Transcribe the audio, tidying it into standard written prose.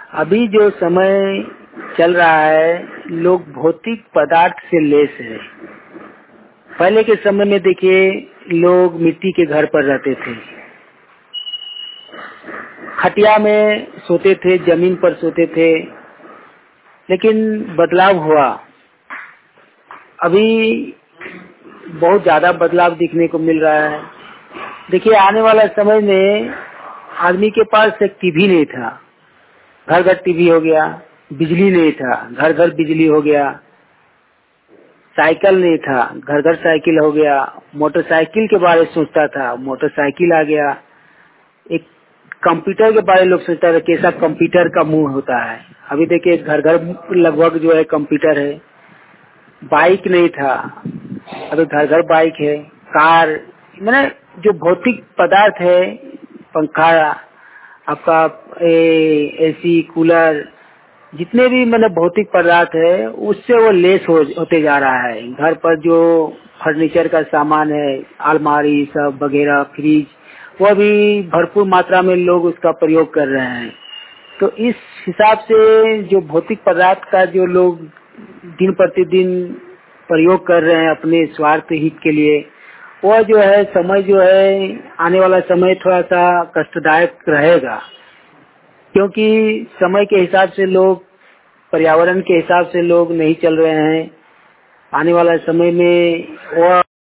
अभी जो समय चल रहा है, लोग भौतिक पदार्थ से लेस है। पहले के समय में देखिए, लोग मिट्टी के घर पर रहते थे, खटिया में सोते थे, जमीन पर सोते थे। लेकिन बदलाव हुआ, अभी बहुत ज्यादा बदलाव दिखने को मिल रहा है। देखिए, आने वाला समय में आदमी के पास एक टीवी नहीं था, घर घर टीवी हो गया। बिजली नहीं था, घर घर बिजली हो गया। साइकिल नहीं था, घर घर साइकिल हो गया। मोटरसाइकिल के बारे में सोचता था, मोटरसाइकिल आ गया। एक कंप्यूटर के बारे में लोग सोचता था, कैसा कंप्यूटर का मुंह होता है। अभी देखिए, घर घर लगभग जो है कंप्यूटर है। बाइक नहीं था, अभी घर घर बाइक है। कार, मैंने जो भौतिक पदार्थ है, पंखा, आपका एसी, कूलर, जितने भी मैंने भौतिक पदार्थ है, उससे वो लेस होते जा रहा है। घर पर जो फर्नीचर का सामान है, अलमारी सब वगैरह, फ्रिज, वो भी भरपूर मात्रा में लोग उसका प्रयोग कर रहे हैं। तो इस हिसाब से जो भौतिक पदार्थ का जो लोग दिन प्रतिदिन प्रयोग कर रहे हैं अपने स्वार्थ हित के लिए, वो जो है समय जो है, आने वाला समय थोड़ा सा कष्टदायक रहेगा। क्योंकि समय के हिसाब से लोग, पर्यावरण के हिसाब से लोग नहीं चल रहे हैं। आने वाला समय में वो